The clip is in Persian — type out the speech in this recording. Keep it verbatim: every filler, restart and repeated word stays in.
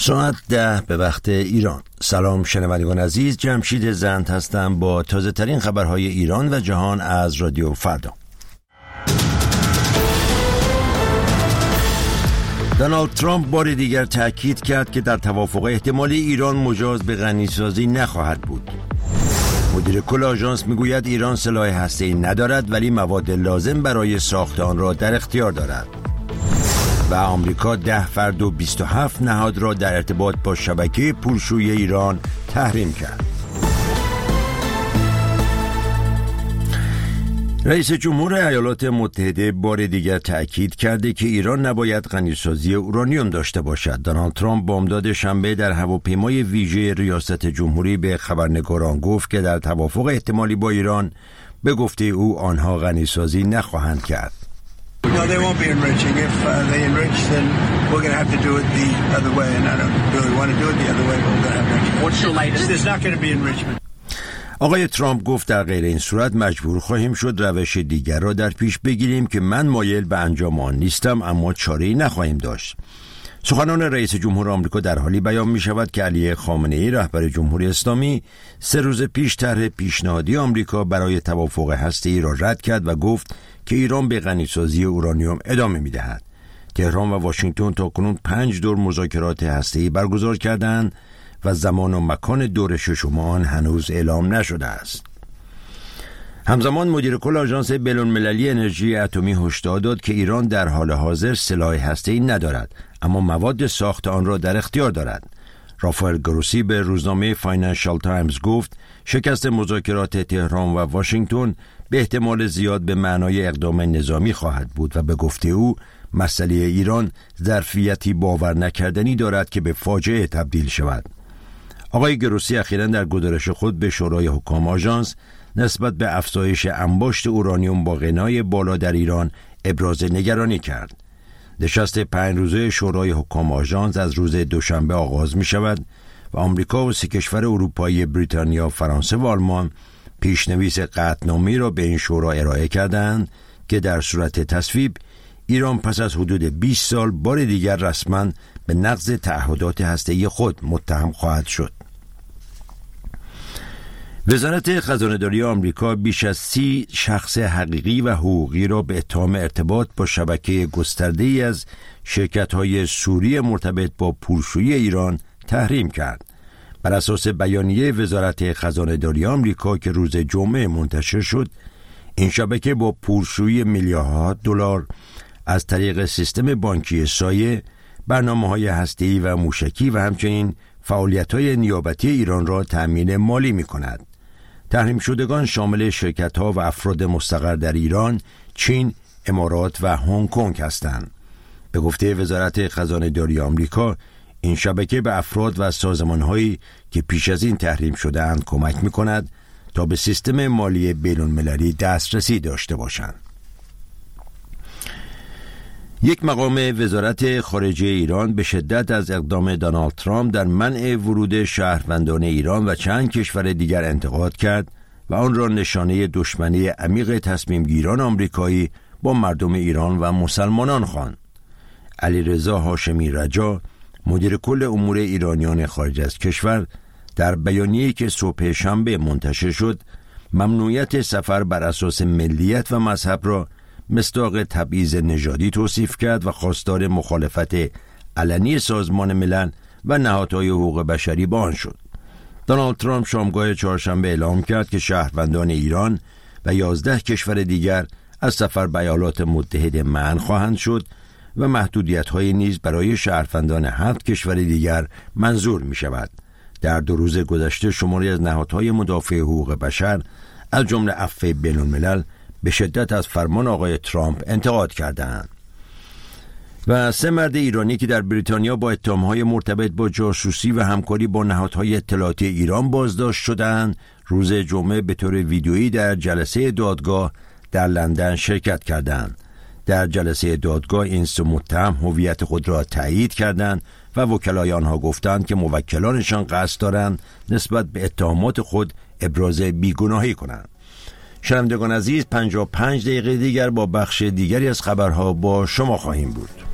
ساعت ده به وقت ایران. سلام شنوندگان عزیز، جمشید زند هستم با تازه ترین خبرهای ایران و جهان از رادیو فردا. دونالد ترامپ بار دیگر تأکید کرد که در توافق احتمالی ایران مجاز به غنیسازی نخواهد بود. مدیر کل آژانس میگوید ایران سلاح هسته‌ای ندارد ولی مواد لازم برای ساخت آن را در اختیار دارد. و آمریکا ده فرد و بیست و هفت نهاد را در ارتباط با شبکه پولشویی ایران تحریم کرد. رئیس جمهور ایالات متحده بار دیگر تأکید کرده که ایران نباید غنیسازی اورانیوم داشته باشد. دونالد ترامپ بامداد شنبه در هواپیمای ویژه ریاست جمهوری به خبرنگاران گفت که در توافق احتمالی با ایران به گفته او آنها غنیسازی نخواهند کرد. No, they won't be enriching. If uh, they enrich, then we're going to have to do it the other way, and I don't really want to do it the other way, but we're going to have to enrich. What's your latest? There's not going to be enrichment. آقای ترامپ گفت در غیر این صورت مجبور خواهیم شد روش دیگر را در پیش بگیریم که من مایل به انجام آن نیستم، اما چاره‌ای نخواهیم داشت. سخنان رئیس جمهور آمریکا در حالی بیان می شود که علی خامنه‌ای رهبر جمهوری اسلامی سه روز پیش طرح پیشنهادی آمریکا برای توافق هسته‌ای را رد کرد و گفت که ایران به غنیسازی اورانیوم ادامه می دهد. تهران و واشنگتن تاکنون پنج دور مذاکرات هسته‌ای برگزار کردند و زمان و مکان دور ششم آن هنوز اعلام نشده است. همزمان مدیر کل آژانس بین‌المللی انرژی اتمی هشدار داد که ایران در حال حاضر سلاح هسته‌ای ندارد، اما مواد ساخت آن را در اختیار دارد. رافائل گروسی به روزنامه فاینانشال تایمز گفت شکست مذاکرات تهران و واشنگتن به احتمال زیاد به معنای اقدام نظامی خواهد بود و به گفته او مسئله ایران ظرفیتی باور نکردنی دارد که به فاجعه تبدیل شود. آقای گروسی اخیراً در گزارش خود به شورای حکام آژانس نسبت به افزایش انباشت اورانیوم با غنای بالا در ایران ابراز نگرانی کرد. نشست پنج روزه شورای حکام آژانس از روز دوشنبه آغاز می شود و آمریکا و سه کشور اروپایی بریتانیا، فرانسه و آلمان پیشنویس قطعنامه‌ای را به این شورا ارائه کردند که در صورت تصویب ایران پس از حدود بیست سال بار دیگر رسما به نقض تعهدات هسته‌ای خود متهم خواهد شد. وزارت خزانه‌داری آمریکا بیش از سی شخص حقیقی و حقوقی را به اتهام ارتباط با شبکه گسترده‌ای از شرکت‌های سوری مرتبط با پولشویی ایران تحریم کرد. بر اساس بیانیه وزارت خزانه‌داری آمریکا که روز جمعه منتشر شد، این شبکه با پولشویی میلیاردها دلار از طریق سیستم بانکی سایه، برنامه‌های هسته‌ای و موشکی و همچنین فعالیت‌های نیابتی ایران را تأمین مالی می‌کند. تحریم شدگان شامل شرکت‌ها و افراد مستقر در ایران، چین، امارات و هنگ کنگ هستند. به گفته وزارت خزانه‌داری آمریکا، این شبکه به افراد و سازمان‌هایی که پیش از این تحریم شده‌اند کمک می‌کند تا به سیستم مالی بین‌المللی دسترسی داشته باشند. یک مقام وزارت خارجه ایران به شدت از اقدام دونالد ترامپ در منع ورود شهروندان ایران و چند کشور دیگر انتقاد کرد و آن را نشانه دشمنی عمیق تصمیم گیران آمریکایی با مردم ایران و مسلمانان خواند. علیرضا هاشمی رجا، مدیر کل امور ایرانیان خارج از کشور، در بیانیه‌ای که صبح شنبه منتشر شد، ممنوعیت سفر بر اساس ملیت و مذهب را مصداق تبعیض نژادی توصیف کرد و خواستار مخالفت علنی سازمان ملل و نهادهای حقوق بشری با آن شد. دونالد ترامپ شامگاه چهارشنبه اعلام کرد که شهروندان ایران و یازده کشور دیگر از سفر به ایالات متحده منع خواهند شد و محدودیت‌های نیز برای شهروندان هفت کشور دیگر منظور می شود. در دو روز گذشته شماری از نهادهای مدافع حقوق بشر از جمله عفو بین‌الملل به شدت از فرمان آقای ترامپ انتقاد کردند. و سه مرد ایرانی که در بریتانیا با اتهام‌های مرتبط با جاسوسی و همکاری با نهادهای اطلاعاتی ایران بازداشت شدند، روز جمعه به طور ویدیویی در جلسه دادگاه در لندن شرکت کردند. در جلسه دادگاه این سه متهم هویت خود را تایید کردند و وکلای آنها گفتند که موکلانشان قصد دارند نسبت به اتهامات خود ابراز بیگناهی کنند. شنوندگان عزیز، پنجاه و پنج دقیقه دیگر با بخش دیگری از خبرها با شما خواهیم بود.